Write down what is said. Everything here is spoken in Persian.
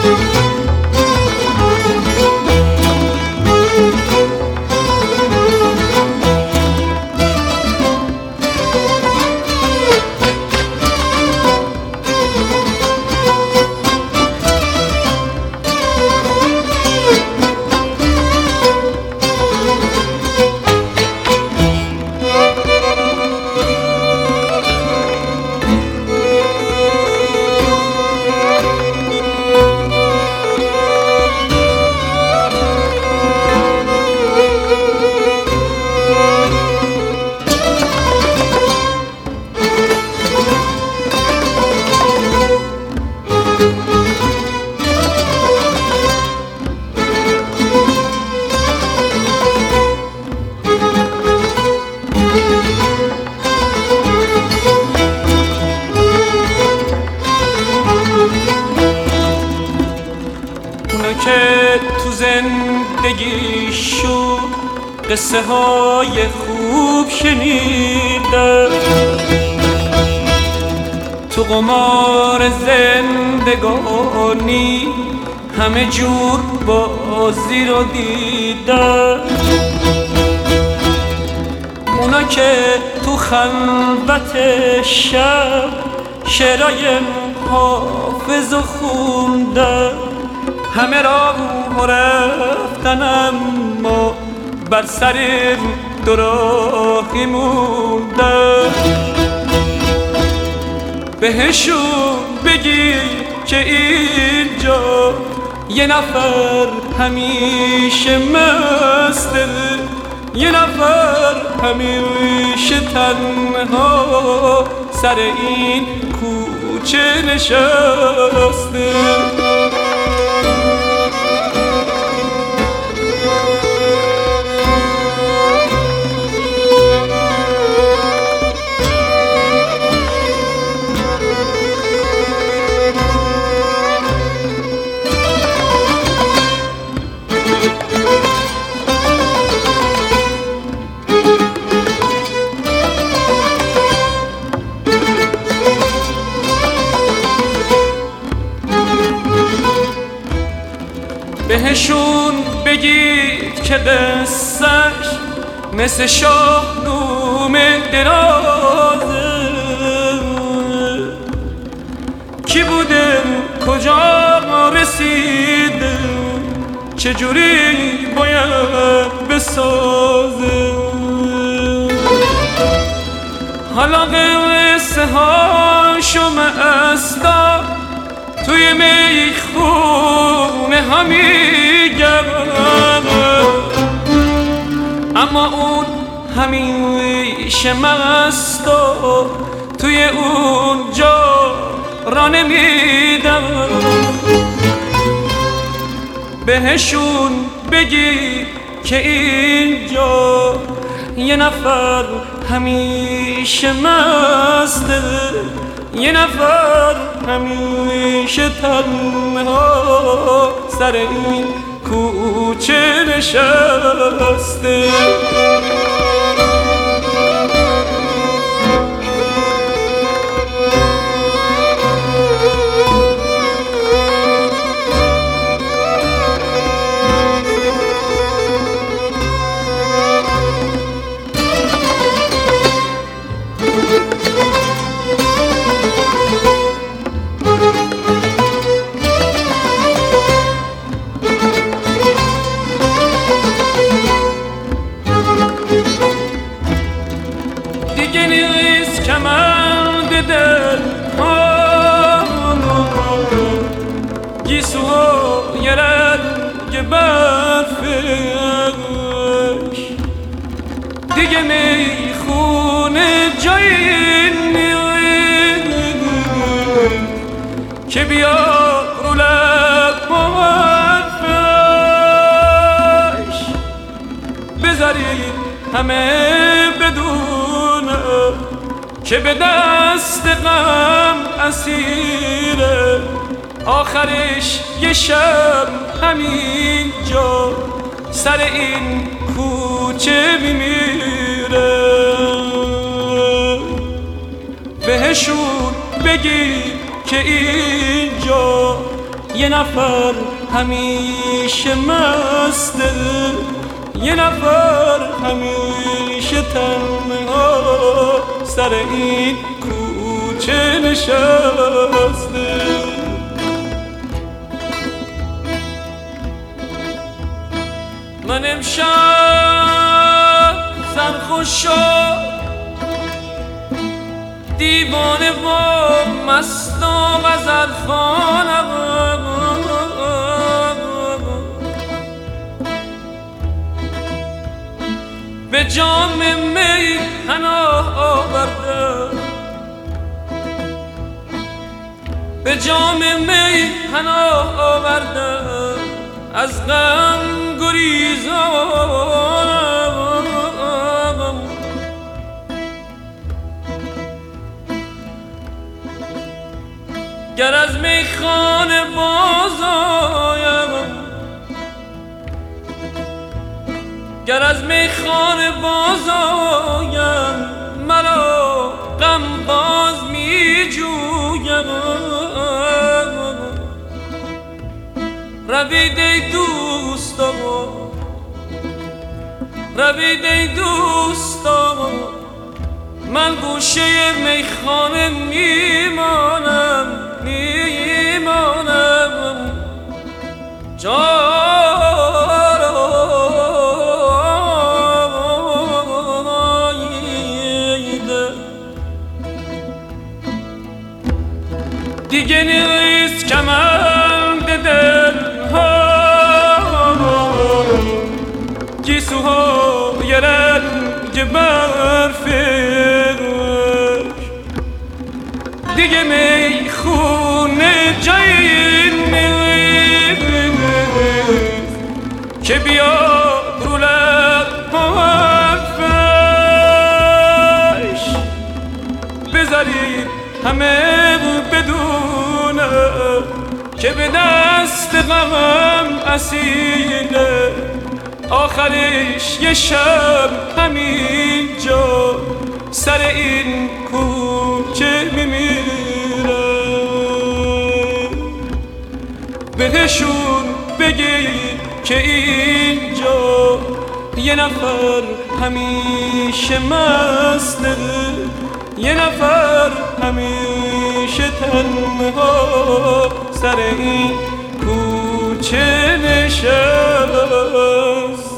که تو زندگیشون قصه های خوب شنیدم، تو قمار زندگانی همه جور بازی رو دیدم. اونا که تو خلوت شب شعرهای حافظ رو خوندن، همه را رفتن اما بر سر دو راهی موندن. بهشون بگی که اینجا یه نفر همیشه مسته، یه نفر همیشه تنها سر این کوچه نشسته. بهشون بگید که قصه‌اش مثل شاهنامه درازه، کی بوده کجا رسیده چجوری باید بسازه. حالا قصه هاشو مستم توی میخونه ها میگم، اما اون همیشه مست و توی اونجا را نمیدم. بهشون بگی که اینجا یه نفر همیشه مسته، یه نفر همیشه تنها سر این کوچه نشسته. دیگه نیست کمند دل گیسوهای رنگ برفش، دیگه میخونه جایی نیست که بیا رو لب حرفش. بذارید همه بدونم که به دست غم اسیره، آخرش یه شب همینجا سر این کوچه میمیره. بهشون بگی که اینجا یه نفر همیشه مسته، یه نفر همیشه تنها سر این کوچه نشسته. من امشب سرخوش و دیوانه و مست و غزلخوانم، به جام می پناه آوردم، به جام می پناه آوردم، از غم گریزانم. گر از میخانه باز آیم، گر از میخانه باز آیم، مرا غم باز می جویم. روید ای دوستان، روید ای دوستان، من گوشه میخانه میمانم، میمانم. دیگه نیست کمند دل ها، گیسوهای رنگ برفش، دیگه میخونه جایی نیست که بیاد رو لب حرفش. بذارید همه بدونه که به دست غمم اسیره، آخرش یه شب همینجا سر این کوچه میمیره. بهشون بگی که اینجا یه نفر همیشه مسته، یه نفر همیشه تنها سر این کوچه نشست.